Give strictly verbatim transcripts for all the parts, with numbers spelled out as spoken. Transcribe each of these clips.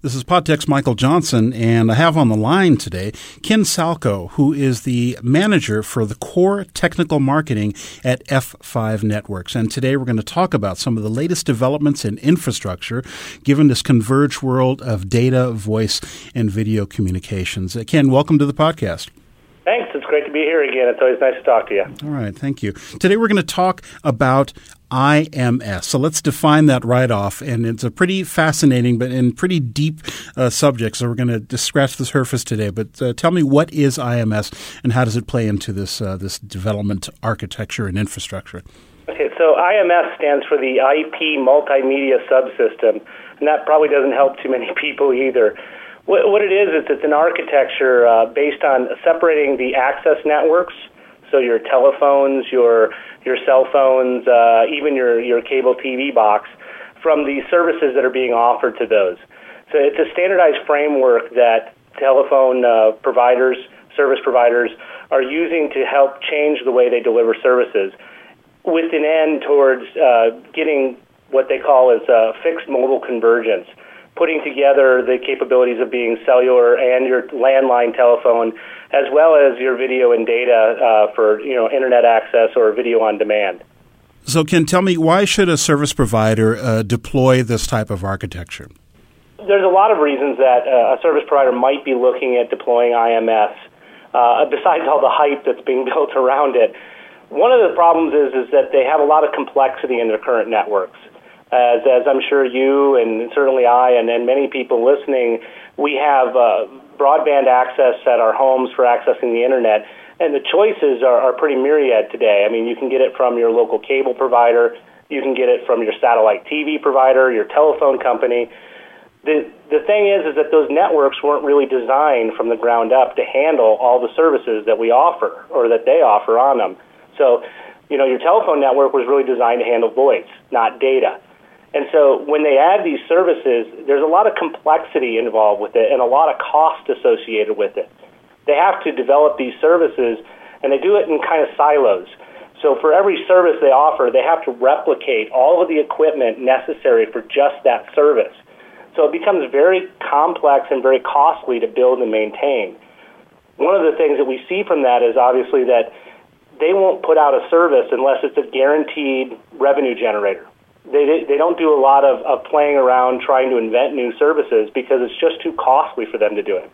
This is Podtech's Michael Johnson, and I have on the line today Ken Salko, who is the manager for the core technical marketing at F five Networks. And today we're going to talk about some of the latest developments in infrastructure, given this converged world of data, voice, and video communications. Uh, Ken, welcome to the podcast. Thanks. It's great to be here again. It's always nice to talk to you. All right. Thank you. Today we're going to talk about I M S. So let's define that right off. And it's a pretty fascinating but and pretty deep uh, subject. So we're going to just scratch the surface today. But uh, tell me, what is I M S and how does it play into this uh, this development architecture and infrastructure? Okay, so I M S stands for the I P Multimedia Subsystem, and that probably doesn't help too many people either. What, what it is, is it's an architecture uh, based on separating the access networks, so your telephones, your your cell phones, uh, even your, your cable T V box, from the services that are being offered to those. So it's a standardized framework that telephone uh, providers, service providers, are using to help change the way they deliver services, with an end towards uh, getting what they call as uh, fixed mobile convergence, putting together the capabilities of being cellular and your landline telephone, as well as your video and data uh, for you know internet access or video on demand. So, Ken, tell me, why should a service provider uh, deploy this type of architecture? There's a lot of reasons that uh, a service provider might be looking at deploying I M S, uh, besides all the hype that's being built around it. One of the problems is, is that they have a lot of complexity in their current networks. As, as I'm sure you and certainly I and, and many people listening, we have uh, broadband access at our homes for accessing the internet, and the choices are, are pretty myriad today. I mean, you can get it from your local cable provider, you can get it from your satellite T V provider, your telephone company. The the thing is, is that those networks weren't really designed from the ground up to handle all the services that we offer or that they offer on them. So, you know, your telephone network was really designed to handle voice, not data. And so when they add these services, there's a lot of complexity involved with it and a lot of cost associated with it. They have to develop these services, and they do it in kind of silos. So for every service they offer, they have to replicate all of the equipment necessary for just that service. So it becomes very complex and very costly to build and maintain. One of the things that we see from that is obviously that they won't put out a service unless it's a guaranteed revenue generator. They they don't do a lot of, of playing around trying to invent new services because it's just too costly for them to do it.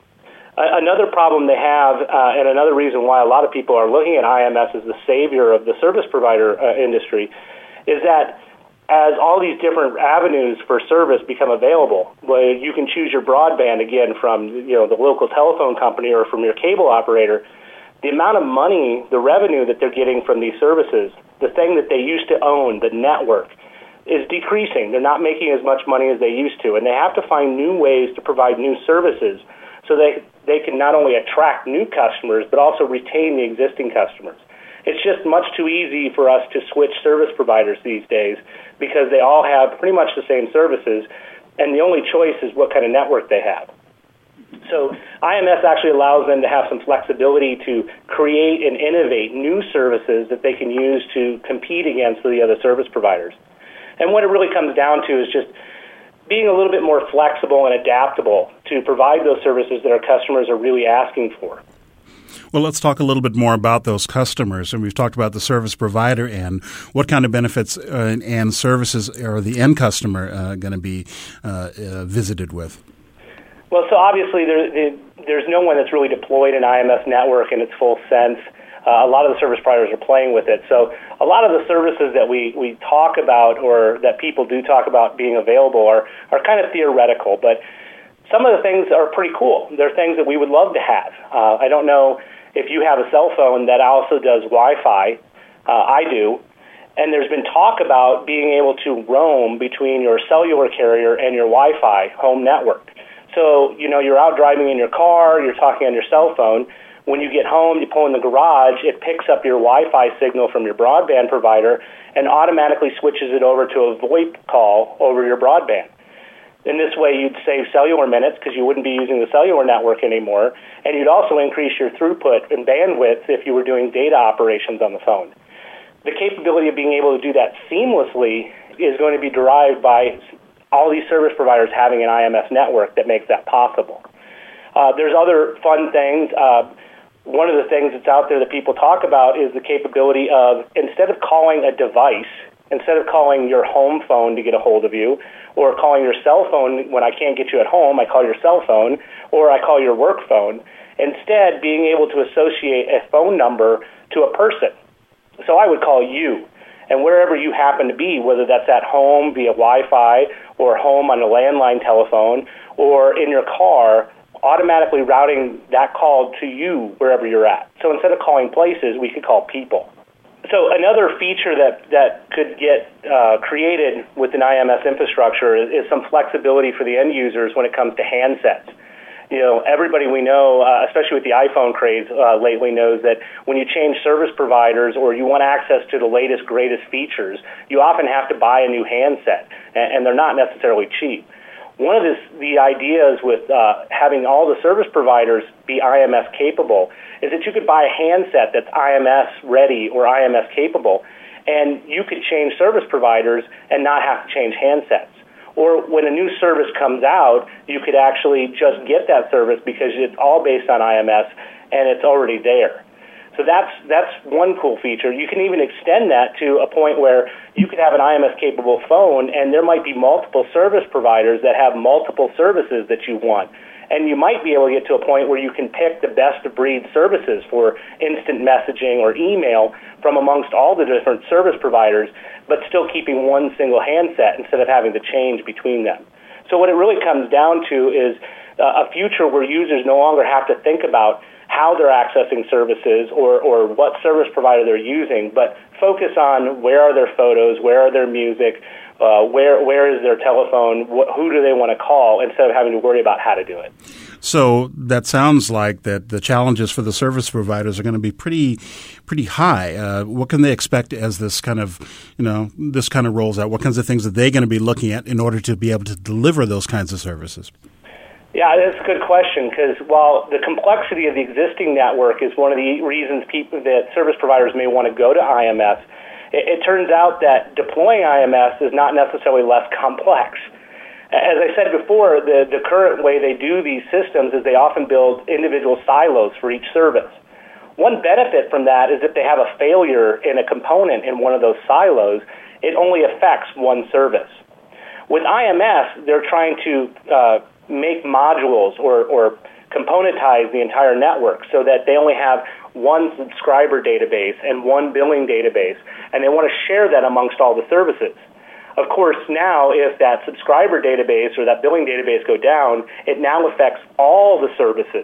Uh, another problem they have, uh, and another reason why a lot of people are looking at I M S as the savior of the service provider uh, industry, is that as all these different avenues for service become available, where you can choose your broadband again from you know the local telephone company or from your cable operator, the amount of money, the revenue that they're getting from these services, the thing that they used to own, the network, is decreasing. They're not making as much money as they used to, and they have to find new ways to provide new services so they they can not only attract new customers but also retain the existing customers. It's just much too easy for us to switch service providers these days because they all have pretty much the same services, and the only choice is what kind of network they have. So I M S actually allows them to have some flexibility to create and innovate new services that they can use to compete against the other service providers. And what it really comes down to is just being a little bit more flexible and adaptable to provide those services that our customers are really asking for. Well, let's talk a little bit more about those customers. And we've talked about the service provider and what kind of benefits uh, and services are the end customer uh, going to be uh, uh, visited with. Well, so obviously there, there's no one that's really deployed an I M S network in its full sense. Uh, a lot of the service providers are playing with it. So a lot of the services that we, we talk about or that people do talk about being available are, are kind of theoretical, but some of the things are pretty cool. They're things that we would love to have. Uh, I don't know if you have a cell phone that also does Wi-Fi. Uh, I do. And there's been talk about being able to roam between your cellular carrier and your Wi-Fi home network. So, you know, you're out driving in your car, you're talking on your cell phone. When you get home, you pull in the garage, it picks up your Wi-Fi signal from your broadband provider and automatically switches it over to a VoIP call over your broadband. In this way, you'd save cellular minutes because you wouldn't be using the cellular network anymore, and you'd also increase your throughput and bandwidth if you were doing data operations on the phone. The capability of being able to do that seamlessly is going to be derived by all these service providers having an I M S network that makes that possible. Uh, there's other fun things. Uh, one of the things that's out there that people talk about is the capability of, instead of calling a device, instead of calling your home phone to get a hold of you, or calling your cell phone when I can't get you at home, I call your cell phone, or I call your work phone, instead being able to associate a phone number to a person. So I would call you, and wherever you happen to be, whether that's at home via Wi-Fi or home on a landline telephone or in your car, automatically routing that call to you wherever you're at. So instead of calling places, we could call people. So another feature that, that could get uh, created with an I M S infrastructure is, is some flexibility for the end users when it comes to handsets. You know, everybody we know, uh, especially with the iPhone craze uh, lately, knows that when you change service providers or you want access to the latest, greatest features, you often have to buy a new handset, and, and they're not necessarily cheap. One of this, the ideas with uh, having all the service providers be I M S capable is that you could buy a handset that's I M S ready or I M S capable, and you could change service providers and not have to change handsets. Or when a new service comes out, you could actually just get that service because it's all based on I M S and it's already there. So that's that's one cool feature. You can even extend that to a point where you could have an I M S-capable phone, and there might be multiple service providers that have multiple services that you want. And you might be able to get to a point where you can pick the best-of-breed services for instant messaging or email from amongst all the different service providers, but still keeping one single handset instead of having to change between them. So what it really comes down to is uh, a future where users no longer have to think about how they're accessing services or, or what service provider they're using, but focus on where are their photos, where are their music, uh, where where is their telephone, wh- who do they want to call, instead of having to worry about how to do it. So that sounds like that the challenges for the service providers are going to be pretty pretty high. Uh, what can they expect as this kind of, you know, this kind of rolls out? What kinds of things are they going to be looking at in order to be able to deliver those kinds of services? Yeah, that's a good question, because while the complexity of the existing network is one of the reasons people that service providers may want to go to I M S, it, it turns out that deploying I M S is not necessarily less complex. As I said before, the, the current way they do these systems is they often build individual silos for each service. One benefit from that is if they have a failure in a component in one of those silos, it only affects one service. With I M S, they're trying to uh, make modules or, or componentize the entire network so that they only have one subscriber database and one billing database, and they want to share that amongst all the services. Of course, now if that subscriber database or that billing database go down, it now affects all the services.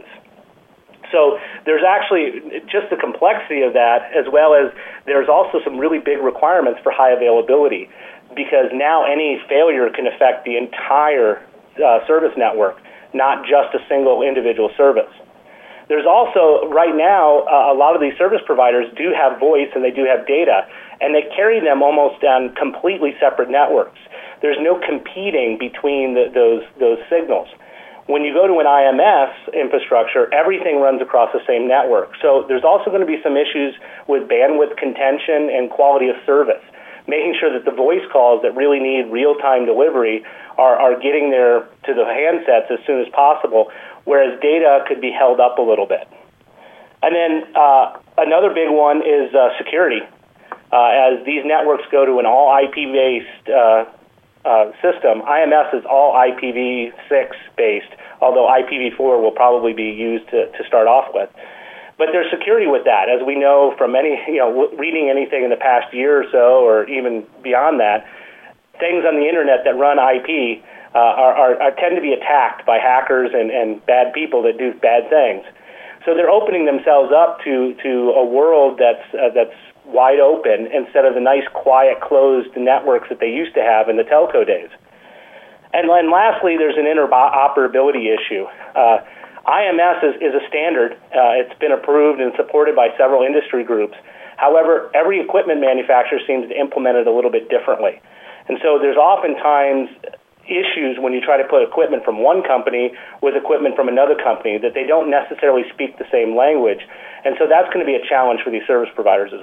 So there's actually just the complexity of that, as well as there's also some really big requirements for high availability, because now any failure can affect the entire uh, service network, not just a single individual service. There's also, right now, uh, a lot of these service providers do have voice and they do have data, and they carry them almost on completely separate networks. There's no competing between the, those those signals. When you go to an I M S infrastructure, everything runs across the same network. So there's also going to be some issues with bandwidth contention and quality of service, making sure that the voice calls that really need real-time delivery are, are getting there to the handsets as soon as possible, whereas data could be held up a little bit. And then uh, another big one is uh, security. Uh, as these networks go to an all I P-based uh, uh, system, I M S is all I P v six based, although I P v four will probably be used to, to start off with. But there's security with that. As we know from any, you know, reading anything in the past year or so, or even beyond that, things on the internet that run I P uh, are, are, are tend to be attacked by hackers and, and bad people that do bad things. So they're opening themselves up to, to a world that's uh, that's wide open instead of the nice, quiet, closed networks that they used to have in the telco days. And then lastly, there's an interoperability issue. Uh, I M S is, is a standard. Uh, it's been approved and supported by several industry groups. However, every equipment manufacturer seems to implement it a little bit differently. And so there's oftentimes issues when you try to put equipment from one company with equipment from another company that they don't necessarily speak the same language. And so that's going to be a challenge for these service providers as well.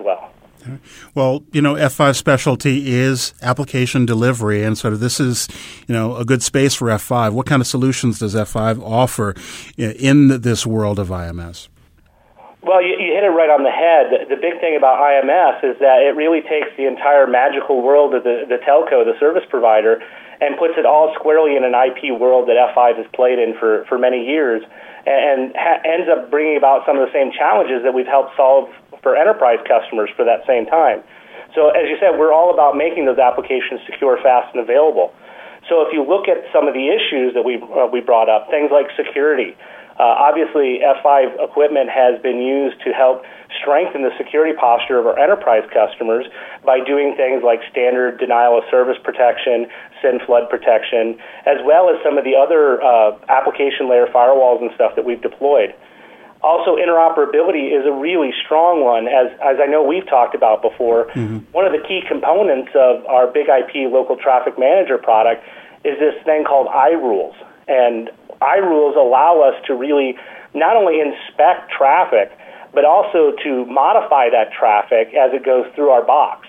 Well, you know, F five specialty is application delivery, and sort of this is, you know, a good space for F five. What kind of solutions does F five offer in this world of I M S? Well, you, you hit it right on the head. The, the big thing about I M S is that it really takes the entire magical world of the, the telco, the service provider, and puts it all squarely in an I P world that F five has played in for, for many years, and ha- ends up bringing about some of the same challenges that we've helped solve for enterprise customers for that same time. So as you said, we're all about making those applications secure, fast, and available. So if you look at some of the issues that we uh, we brought up, things like security, uh, obviously F five equipment has been used to help strengthen the security posture of our enterprise customers by doing things like standard denial of service protection, SYN flood protection, as well as some of the other uh, application layer firewalls and stuff that we've deployed. Also, interoperability is a really strong one, as as I know we've talked about before. Mm-hmm. One of the key components of our Big I P Local Traffic Manager product is this thing called iRules. And iRules allow us to really not only inspect traffic, but also to modify that traffic as it goes through our box.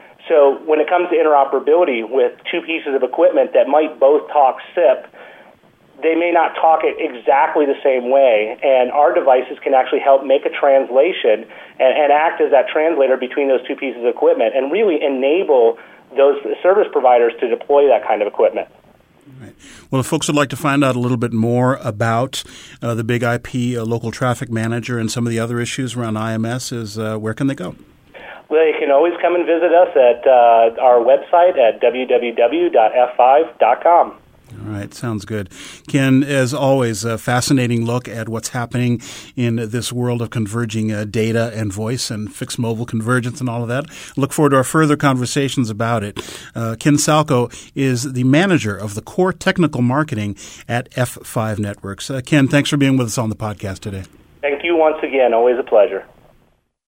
So when it comes to interoperability with two pieces of equipment that might both talk S I P, they may not talk it exactly the same way, and our devices can actually help make a translation and, and act as that translator between those two pieces of equipment and really enable those service providers to deploy that kind of equipment. Right. Well, if folks would like to find out a little bit more about uh, the Big I P uh, Local Traffic Manager and some of the other issues around I M S, is uh, where can they go? Well, you can always come and visit us at uh, our website at w w w dot f five dot com. All right, sounds good. Ken, as always, a fascinating look at what's happening in this world of converging uh, data and voice and fixed mobile convergence and all of that. Look forward to our further conversations about it. Uh, Ken Salko is the manager of the core technical marketing at F five Networks. Uh, Ken, thanks for being with us on the podcast today. Thank you once again. Always a pleasure.